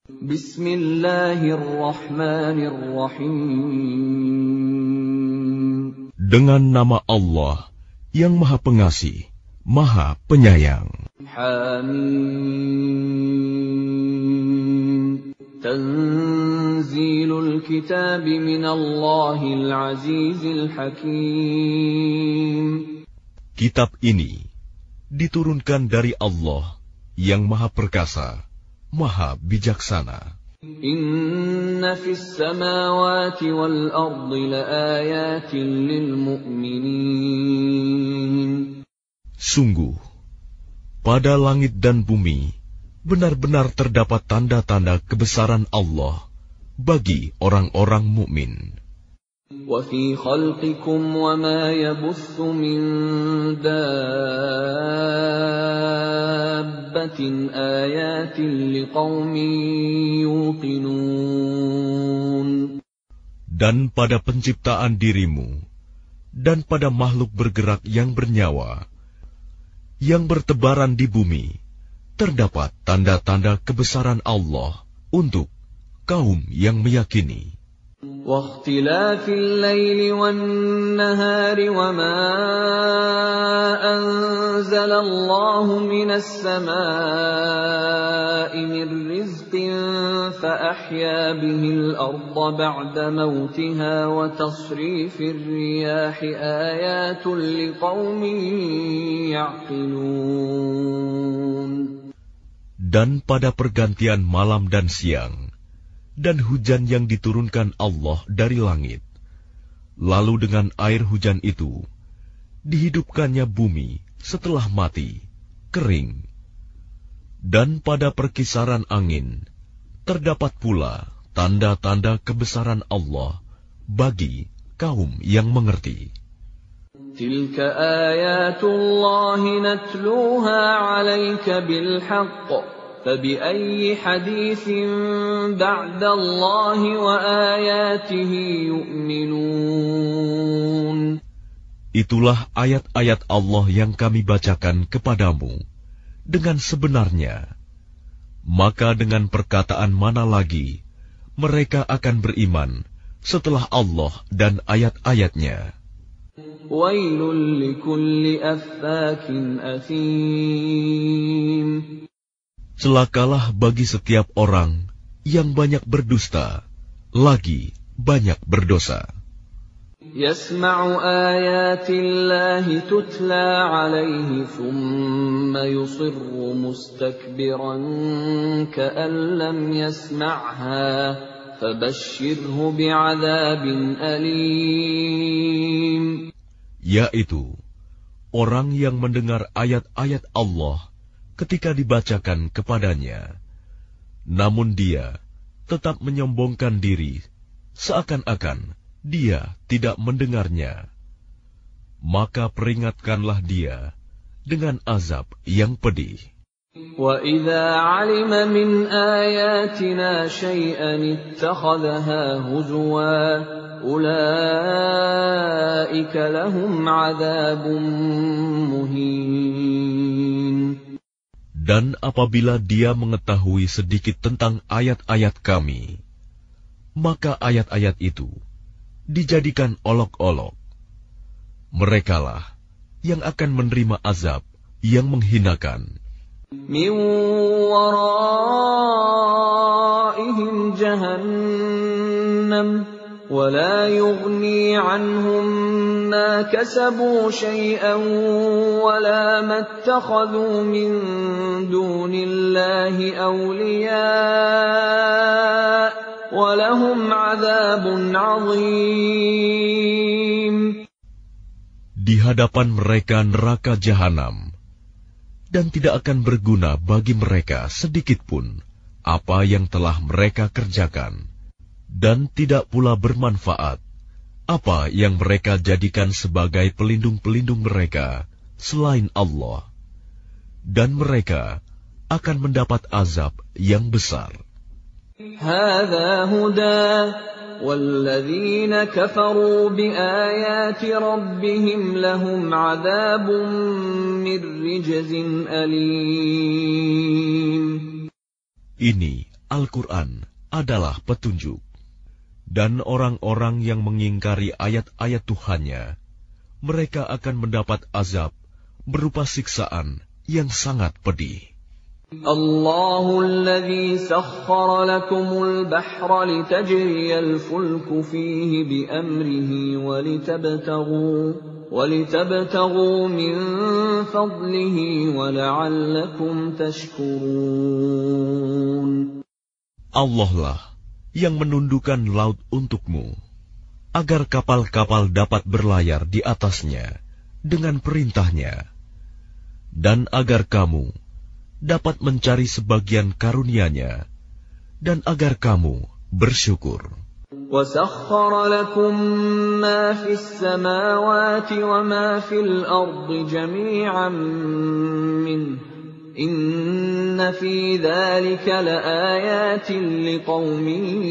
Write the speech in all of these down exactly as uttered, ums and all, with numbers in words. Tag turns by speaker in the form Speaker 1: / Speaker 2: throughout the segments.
Speaker 1: Bismillahirrahmanirrahim.
Speaker 2: Dengan nama Allah yang Maha Pengasih, Maha Penyayang.
Speaker 1: Hamim. Tanzilul kitab minallahil azizil hakim.
Speaker 2: Kitab ini diturunkan dari Allah yang Maha Perkasa, Maha Bijaksana.
Speaker 1: Inna fis samawati wal ardi laayatin lil mu'minin.
Speaker 2: Sungguh, pada langit dan bumi benar-benar terdapat tanda-tanda kebesaran Allah bagi orang-orang mukmin.
Speaker 1: وَفِي خَلْقِكُمْ وَمَا يَبُثُّ مِن دَابَّةٍ آيَاتٍ لِقَوْمٍ يُوقِنُونَ.
Speaker 2: Dan pada penciptaan dirimu, dan pada makhluk bergerak yang bernyawa, yang bertebaran di bumi, terdapat tanda-tanda kebesaran Allah untuk kaum yang meyakini.
Speaker 1: وَاخْتِلَافِ اللَّيْلِ وَالنَّهَارِ وَمَا أَنزَلَ اللَّهُ مِنَ السَّمَاءِ مِن رِّزْقٍ فَأَحْيَا بِهِ الْأَرْضَ بَعْدَ مَوْتِهَا وَتَصْرِيفِ الرِّيَاحِ آيَاتٌ لِقَوْمٍ يَعْقِلُونَ.
Speaker 2: Dan pada pergantian malam dan siang, dan hujan yang diturunkan Allah dari langit, lalu dengan air hujan itu dihidupkannya bumi setelah mati, kering. Dan pada perkisaran angin terdapat pula tanda-tanda kebesaran Allah bagi kaum yang mengerti.
Speaker 1: Tilka ayatullahi natluha 'alaika bil haqq. فَبِأَيِّ حَدِيثٍ بَعْدَ اللَّهِ وَآيَاتِهِ يُؤْمِنُونَ.
Speaker 2: Itulah ayat-ayat Allah yang kami bacakan kepadamu dengan sebenarnya. Maka dengan perkataan mana lagi mereka akan beriman setelah Allah dan ayat-ayatnya.
Speaker 1: Wailul likulli affakin athim.
Speaker 2: Celakalah bagi setiap orang yang banyak berdusta, lagi banyak berdosa.
Speaker 1: Yasma'u ayatillahi tutla 'alaihi thumma yusirru mustakbiran ka'an lam yasma'ha fabashshirhu bi'adzabin alim.
Speaker 2: Yaitu orang yang mendengar ayat-ayat Allah ketika dibacakan kepadanya, namun dia tetap menyombongkan diri, seakan-akan dia tidak mendengarnya. Maka peringatkanlah dia dengan azab yang pedih.
Speaker 1: وَإِذَا عَلِمَ مِنْ آيَاتِنَا شَيْئًا اتَّخَذَهَا هُزُوًا أُولَئِكَ لَهُمْ عَذَابٌ مُهِينٌ.
Speaker 2: Dan apabila dia mengetahui sedikit tentang ayat-ayat kami, maka ayat-ayat itu dijadikan olok-olok. Merekalah yang akan menerima azab yang menghinakan.
Speaker 1: Min waraihim jahannam ولا يغني عنهم ما كسبوا شيئا ولا ما اتخذوا من دون الله أولياء ولهم عذاب عظيم.
Speaker 2: Di hadapan mereka neraka jahanam, dan tidak akan berguna bagi mereka sedikitpun apa yang telah mereka kerjakan. Dan tidak pula bermanfaat apa yang mereka jadikan sebagai pelindung-pelindung mereka selain Allah. Dan mereka akan mendapat azab yang besar.
Speaker 1: Hadza huda walladzina kafaru biayati rabbihim lahum adzabun min rijzin alim.
Speaker 2: Ini Al-Quran adalah petunjuk. Dan orang-orang yang mengingkari ayat-ayat Tuhannya, mereka akan mendapat azab berupa siksaan yang sangat pedih.
Speaker 1: Allahul ladzi sakhkhara lakumul bahra litajriyal fulku fihi bi'amrihi walitabtaghu walitabtaghu min fadlihi wala'allakum tashkurun.
Speaker 2: Allah lah yang menundukkan laut untukmu, agar kapal-kapal dapat berlayar di atasnya dengan perintahnya, dan agar kamu dapat mencari sebagian karunia-Nya, dan agar kamu bersyukur.
Speaker 1: وَسَخَّرَ لَكُم مَّا فِي السَّمَاوَاتِ وَمَا فِي الْأَرْضِ جَمِيعًا مِّنْهُ إِنَّ فِي ذَلِكَ لَآيَاتٍ لِقَوْمٍ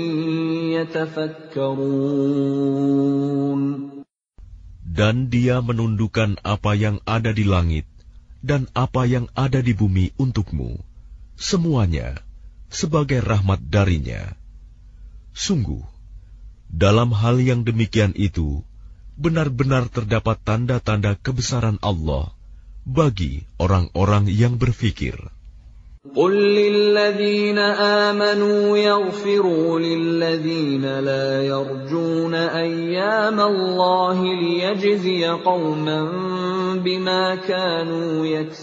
Speaker 1: يَتَفَكَّرُونَ.
Speaker 2: Dan Dia menundukkan apa yang ada di langit dan apa yang ada di bumi untukmu, semuanya sebagai rahmat darinya. Sungguh, dalam hal yang demikian itu, benar-benar terdapat tanda-tanda kebesaran Allah bagi orang-orang yang berfikir.
Speaker 1: قُلْ لِلَّذِينَ آمَنُوا يَغْفِرُوا لِلَّذِينَ لَا يَرْجُونَ أَيَّامَ اللَّهِ لِيَجْزِيَ قَوْمًا بِمَا كَانُوا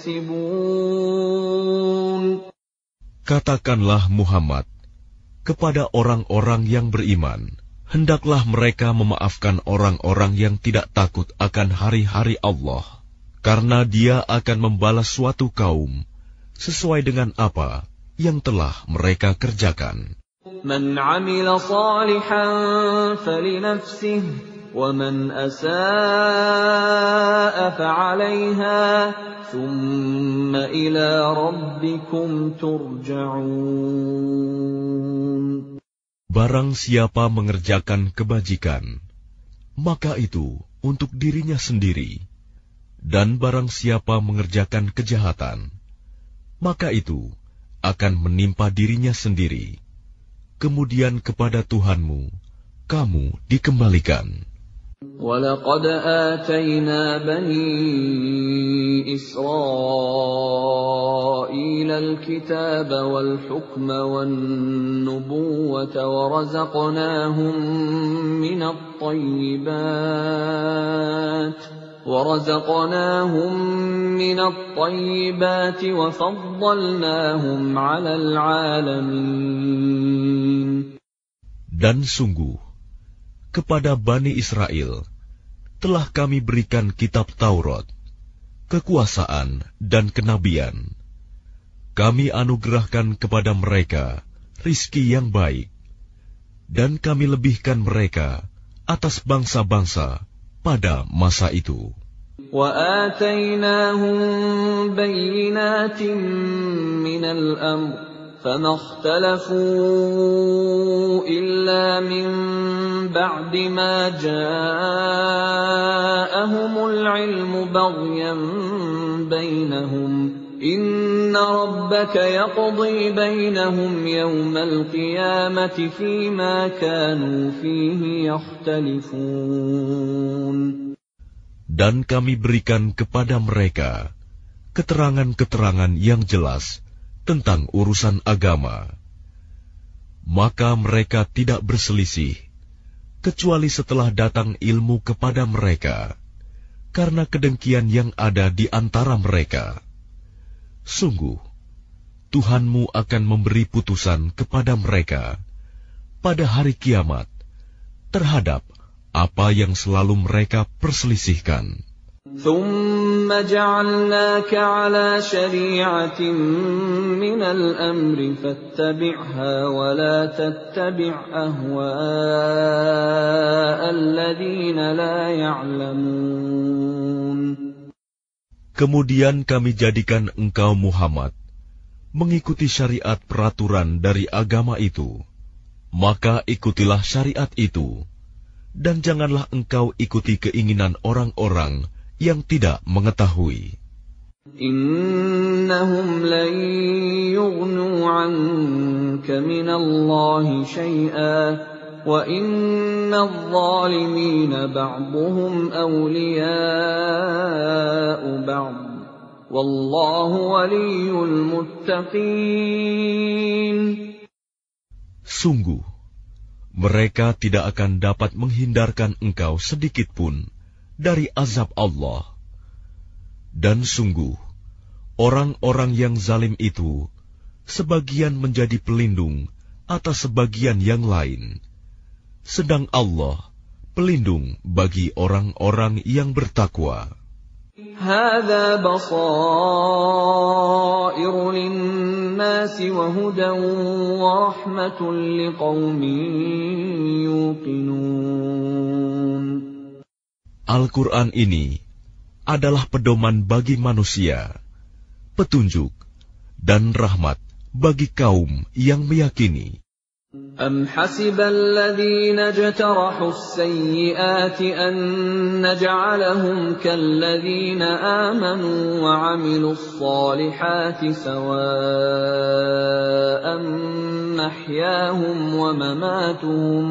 Speaker 1: يَكْسِبُونَ.
Speaker 2: Katakanlah Muhammad kepada orang-orang yang beriman, hendaklah mereka memaafkan orang-orang yang tidak takut akan hari-hari Allah, karena Dia akan membalas suatu kaum sesuai dengan apa yang telah mereka kerjakan.
Speaker 1: Man 'amila shalihan falinafsihi wa man asaa'a fa'alayha thumma ila rabbikum turja'un.
Speaker 2: Barang siapa mengerjakan kebajikan, maka itu untuk dirinya sendiri, dan barang siapa mengerjakan kejahatan, maka itu akan menimpa dirinya sendiri. Kemudian kepada Tuhanmu kamu dikembalikan.
Speaker 1: وَلَقَدْ آتَيْنَا بَنِي إِسْرَائِيلَ الْكِتَابَ وَالْحُكْمَ وَالنُّبُوَّةَ وَرَزَقْنَاهُم مِّنَ الطَّيِّبَاتِ وَرَزَقْنَاهُمْ مِنَ الطَّيِّبَاتِ وَفَضَّلْنَاهُمْ عَلَى الْعَالَمِينَ.
Speaker 2: Dan sungguh, kepada Bani Israel telah kami berikan kitab Taurat, kekuasaan dan kenabian. Kami anugerahkan kepada mereka rizki yang baik, dan kami lebihkan mereka atas bangsa-bangsa pada masa itu.
Speaker 1: وَآتَيْنَاهُمْ بَيِّنَاتٍ مِّنَ الْأَمْرِ فَمَا اخْتَلَفُوا إِلَّا مِن بَعْدِ مَا جَاءَهُمُ الْعِلْمُ بَغْيًا بَيْنَهُمْ إِنَّ رَبَّكَ يَقْضِي بَيْنَهُمْ يَوْمَ الْقِيَامَةِ فِيمَا كَانُوا فِيهِ يَخْتَلِفُونَ.
Speaker 2: Dan kami berikan kepada mereka keterangan-keterangan yang jelas tentang urusan agama. Maka mereka tidak berselisih, kecuali setelah datang ilmu kepada mereka, karena kedengkian yang ada di antara mereka. Sungguh, Tuhanmu akan memberi putusan kepada mereka pada hari kiamat terhadap apa yang selalu mereka perselisihkan.
Speaker 1: ثُمَّ جَعَلْنَاكَ عَلَى شَرِيعَةٍ مِّنَ الْأَمْرِ فَاتَّبِعْهَا وَلَا تَتَّبِعْ أَهْوَاءَ الَّذِينَ لَا يَعْلَمُونَ.
Speaker 2: Kemudian kami jadikan engkau Muhammad mengikuti syariat peraturan dari agama itu, maka ikutilah syariat itu, dan janganlah engkau ikuti keinginan orang-orang yang tidak mengetahui.
Speaker 1: Innahum lan yughnu 'anka minallahi syai'an wa innadh-dhalimina ba'dhuhum awliya'u ba'd wallahu waliyyul muttaqin.
Speaker 2: Sungguh, mereka tidak akan dapat menghindarkan engkau sedikit pun dari azab Allah. Dan sungguh, orang-orang yang zalim itu sebagian menjadi pelindung atas sebagian yang lain, sedang Allah pelindung bagi orang-orang yang bertakwa.
Speaker 1: Hadza basairu lin-nasi wa hudan wa rahmatun liqaumin yuqinun.
Speaker 2: Al-Quran ini adalah pedoman bagi manusia, petunjuk dan rahmat bagi kaum yang meyakini.
Speaker 1: Am hasibal ladzina jtarahu as-sayyi'ati an naj'alahum kalladzina amanu wa 'amilus salihati sawa'an mahyahum wa mamatuhum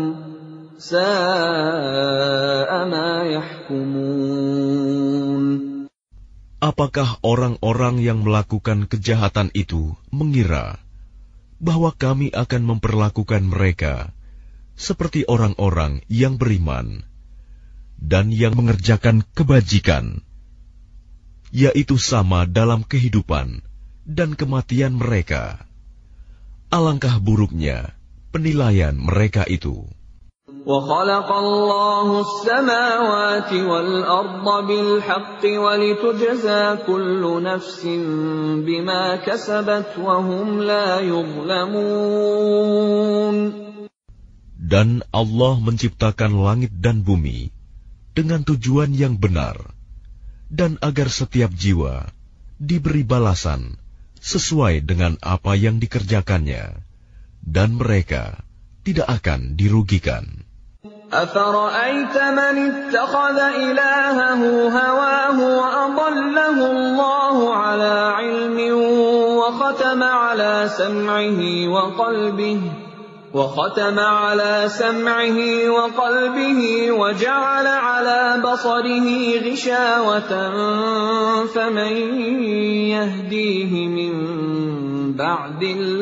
Speaker 1: sa'a ma yahkumun.
Speaker 2: Apakah orang-orang yang melakukan kejahatan itu mengira bahwa kami akan memperlakukan mereka seperti orang-orang yang beriman dan yang mengerjakan kebajikan, yaitu sama dalam kehidupan dan kematian mereka? Alangkah buruknya penilaian mereka itu.
Speaker 1: وَخَلَقَ اللَّهُ السَّمَاوَاتِ وَالْأَرْضَ بِالْحَقِّ وَلِتُجْزَى كُلُّ نَفْسٍ بِمَا كَسَبَتْ وَهُمْ لَا يُظْلَمُونَ.
Speaker 2: Dan Allah menciptakan langit dan bumi dengan tujuan yang benar, dan agar setiap jiwa diberi balasan sesuai dengan apa yang dikerjakannya, dan mereka tidak akan dirugikan.
Speaker 1: أَفَرَأَيْتَ مَنِ اتَّخَذَ إِلَٰهَهُ هَوَاهُ وَأَضَلَّهُ اللَّهُ عَلَىٰ عِلْمٍ وَخَتَمَ عَلَىٰ سَمْعِهِ وَقَلْبِهِ وَخَتَمَ عَلَىٰ سَمْعِهِ وَقَلْبِهِ وَجَعَلَ عَلَىٰ بَصَرِهِ غِشَاوَةً فَمَن يَهْدِيهِ مِن بَعْدِ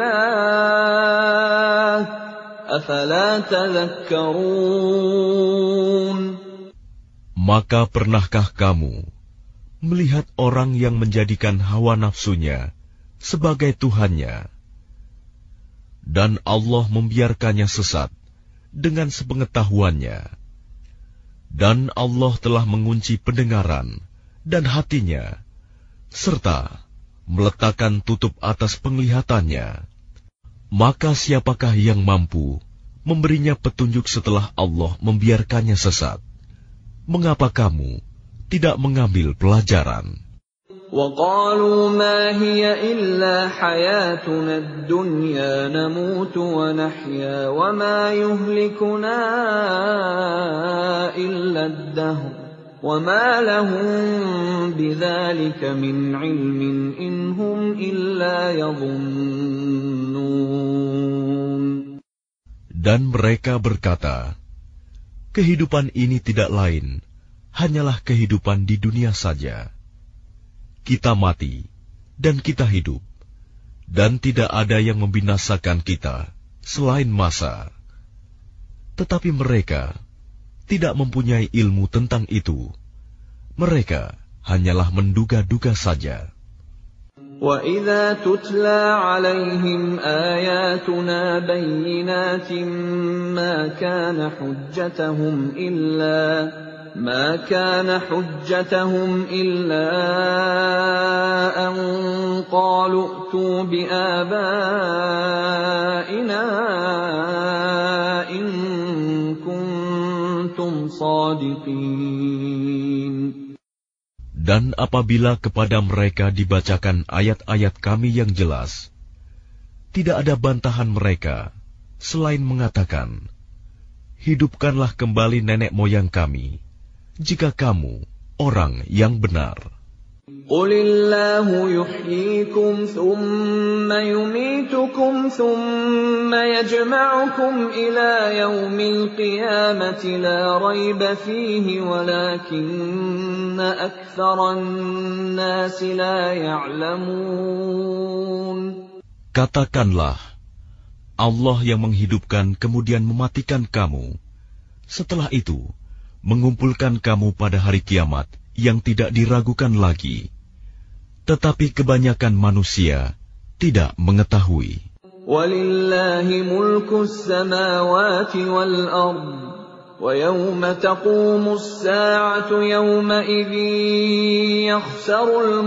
Speaker 1: اللَّهِ أَفَلَا تَذَكَّرُونَ.
Speaker 2: Maka pernahkah kamu melihat orang yang menjadikan hawa nafsunya sebagai Tuhannya, dan Allah membiarkannya sesat dengan sepengetahuannya, dan Allah telah mengunci pendengaran dan hatinya, serta meletakkan tutup atas penglihatannya? Maka siapakah yang mampu memberinya petunjuk setelah Allah membiarkannya sesat? Mengapa kamu tidak mengambil pelajaran?
Speaker 1: وَقَالُوا مَا هِيَ إِلَّا حَيَاتُنَا الدُّنْيَا نَمُوتُ وَنَحْيَا وَمَا يُهْلِكُنَا إِلَّا الدَّهْرُ وَمَا لَهُم بِذَلِكَ مِنْ عِلْمٍ إِنْ هُمْ إِلَّا يَظُنُّونَ.
Speaker 2: Dan mereka berkata, kehidupan ini tidak lain, hanyalah kehidupan di dunia saja. Kita mati, dan kita hidup, dan tidak ada yang membinasakan kita selain masa. Tetapi mereka tidak mempunyai ilmu tentang itu. Mereka hanyalah menduga-duga saja.
Speaker 1: وَإِذَا تُتْلَى عَلَيْهِمْ آيَاتُنَا بَيِّنَاتٍ مَا كَانَ حُجَّتَهُمْ إِلَّا مَا كَانَ حُجَّتَهُمْ إِلَّا أَن قَالُوا ائْتُوا بِآبَائِنَا إِن كُنتُمْ صَادِقِينَ.
Speaker 2: Dan apabila kepada mereka dibacakan ayat-ayat kami yang jelas, tidak ada bantahan mereka selain mengatakan, hidupkanlah kembali nenek moyang kami, jika kamu orang yang benar.
Speaker 1: قل الله يحييكم ثم يميتكم ثم يجمعكم إلى يوم القيامة لا ريب فيه ولكن أكثر الناس لا يعلمون.
Speaker 2: Katakanlah, Allah yang menghidupkan kemudian mematikan kamu, setelah itu mengumpulkan kamu pada hari kiamat yang tidak diragukan lagi. Tetapi kebanyakan manusia tidak mengetahui.
Speaker 1: Walillahi mulkus samawati wal ard, wa yawma taqumus sa'atu yawma idzin yakhsarul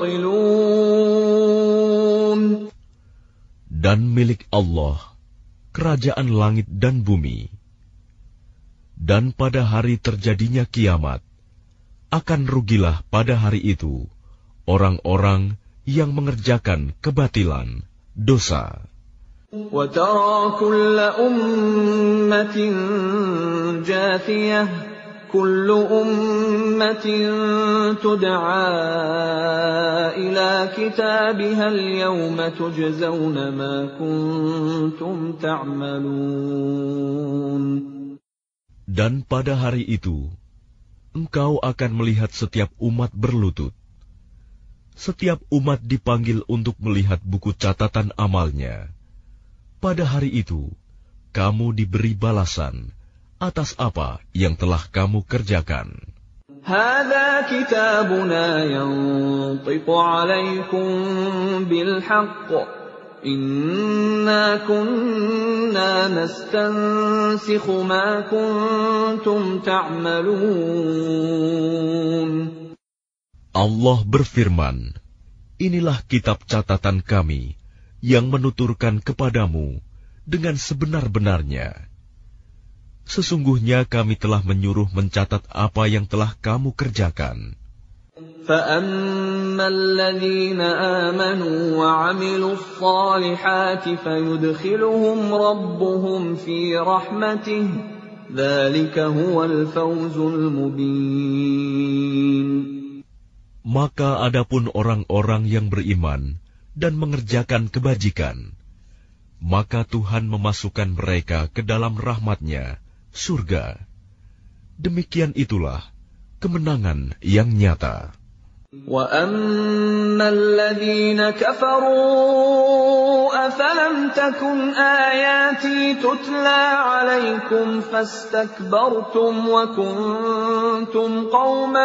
Speaker 1: mubtilun.
Speaker 2: Dan milik Allah kerajaan langit dan bumi. Dan pada hari terjadinya kiamat, akan rugilah pada hari itu orang-orang yang mengerjakan kebatilan, dosa.
Speaker 1: وَتَرَى كُلَّ أُمَّةٍ جَاثِيَةً كُلُّ أُمَّةٍ تُدْعَى إِلَى كِتَابِهَا الْيَوْمَ تُجْزَوْنَ مَا كُنتُمْ تَعْمَلُونَ.
Speaker 2: Dan pada hari itu, engkau akan melihat setiap umat berlutut. Setiap umat dipanggil untuk melihat buku catatan amalnya. Pada hari itu, kamu diberi balasan atas apa yang telah kamu kerjakan.
Speaker 1: هَذَا كِتَابُنَا يَنطِقُ عَلَيْكُمْ بِالْحَقِّ إِنَّا كُنَّا نَسْتَنسِخُ مَا كُنتُمْ تَعْمَلُونَ.
Speaker 2: Allah berfirman, inilah kitab catatan kami yang menuturkan kepadamu dengan sebenar-benarnya. Sesungguhnya kami telah menyuruh mencatat apa yang telah kamu kerjakan.
Speaker 1: فَأَمَّا الَّذِينَ آمَنُوا وَعَمِلُوا الصَّالِحَاتِ فَيُدْخِلُهُمْ رَبُّهُمْ فِي رَحْمَتِهِ ذَلِكَ هُوَ الْفَوْزُ الْمُبِينُ.
Speaker 2: Maka adapun orang-orang yang beriman dan mengerjakan kebajikan, maka Tuhan memasukkan mereka ke dalam rahmat-Nya, surga. Demikian itulah kemenangan yang nyata.
Speaker 1: وَأَمَّا الَّذِينَ كَفَرُوا أَفَلَمْ تَكُنْ آيَاتِي تُتْلَى عَلَيْكُمْ فَاسْتَكْبَرْتُمْ وَكُنْتُمْ قَوْمًا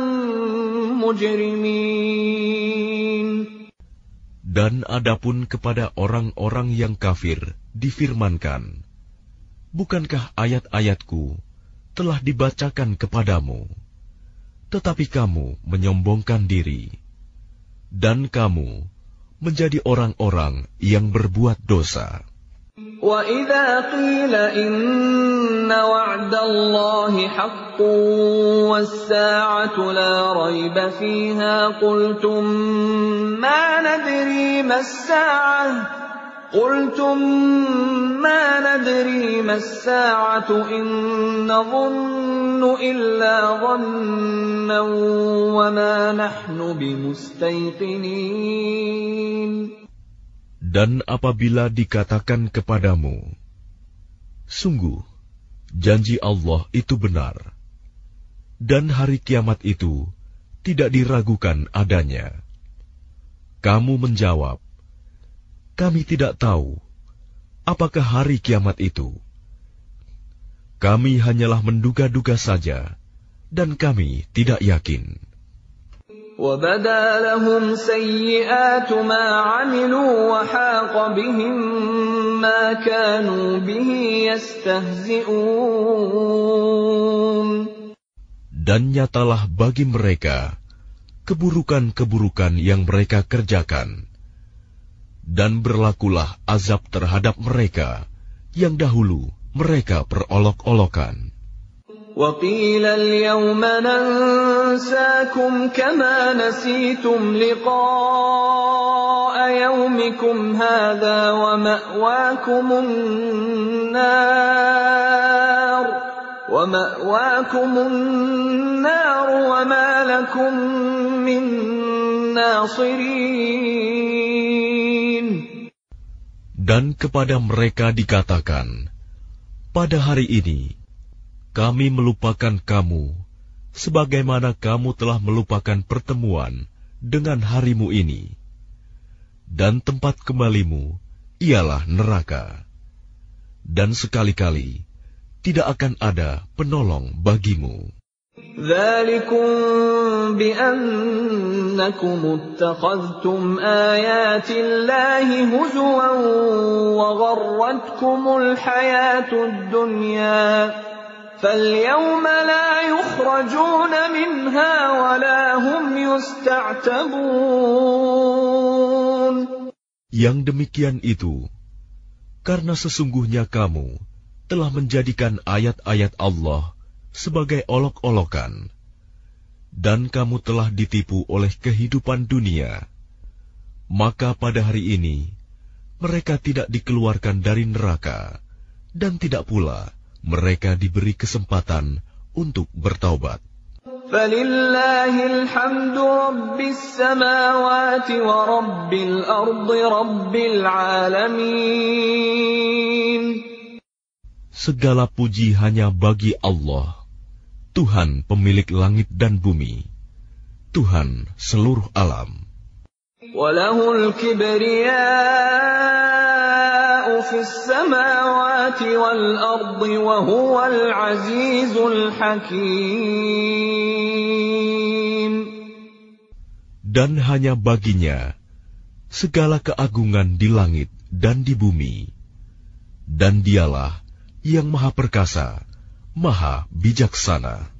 Speaker 1: مُجْرِمِينَ.
Speaker 2: Dan adapun kepada orang-orang yang kafir difirmankan, bukankah ayat-ayatku telah dibacakan kepadamu? Tetapi kamu menyombongkan diri, dan kamu menjadi orang-orang yang berbuat dosa.
Speaker 1: وَإِذَا قِيلَ إِنَّ وَعْدَ اللَّهِ حَقٌّ وَالسَّاعَةُ لَا رَيْبَ فِيهَا قُلْتُمْ مَا نَدْرِي مَا السَّاعَةُ قُلْتُمْ مَا نَدْرِي مَا السَّاعَةُ إِن نَّظُنُّ إِلَّا ظَنًّا وَمَا نَحْنُ بِمُسْتَيْقِنِينَ.
Speaker 2: Dan apabila dikatakan kepadamu, sungguh, janji Allah itu benar, dan hari kiamat itu tidak diragukan adanya. Kamu menjawab, kami tidak tahu apakah hari kiamat itu. Kami hanyalah menduga-duga saja, dan kami tidak yakin.
Speaker 1: وَبَدَا لَهُمْ سَيِّئَاتُ مَا عَمِلُوا وَحَاقَ بِهِم مَّا كَانُوا بِهِ يَسْتَهْزِئُونَ.
Speaker 2: Dan nyatalah bagi mereka keburukan-keburukan yang mereka kerjakan, dan berlakulah azab terhadap mereka yang dahulu mereka perolok-olokan.
Speaker 1: وَقِيلَ الْيَوْمَ نَنسَاكُمْ كَمَا نَسِيتُمْ لِقَاءَ يَوْمِكُمْ هَٰذَا وَمَأْوَاكُمُ النَّارُ وَمَأْوَاكُمُ النَّارُ وَمَا لَكُم مِّن نَاصِرِينَ.
Speaker 2: Dan kepada mereka dikatakan, pada hari ini kami melupakan kamu sebagaimana kamu telah melupakan pertemuan dengan harimu ini, dan tempat kembalimu ialah neraka, dan sekali-kali tidak akan ada penolong bagimu.
Speaker 1: ذَلِكُمْ بِأَنَّكُمُ اتَّخَذْتُمْ آيَاتِ اللَّهِ هُزُوًا وَغَرَّتْكُمُ الْحَيَاةُ الدُّنْيَا فَالْيَوْمَ لَا يُخْرَجُونَ مِنْهَا وَلَا هُمْ يُسْتَعْتَبُونَ.
Speaker 2: Yang demikian itu, karena sesungguhnya kamu telah menjadikan ayat-ayat Allah sebagai olok-olokan, dan kamu telah ditipu oleh kehidupan dunia, maka pada hari ini mereka tidak dikeluarkan dari neraka, dan tidak pula mereka diberi kesempatan untuk bertaubat.
Speaker 1: فَلِلَّهِ الْحَمْدُ رَبِّ السَّمَاوَاتِ وَرَبِّ الْأَرْضِ رَبِّ الْعَالَمِينَ.
Speaker 2: Segala puji hanya bagi Allah, Tuhan pemilik langit dan bumi, Tuhan seluruh alam.
Speaker 1: وَلَهُ الْكِبْرِيَاءُ فِي السَّمَاوَاتِ وَالْأَرْضِ وَهُوَ الْعَزِيزُ الْحَكِيمُ.
Speaker 2: Dan hanya baginya segala keagungan di langit dan di bumi, dan dialah yang maha perkasa, maha bijaksana.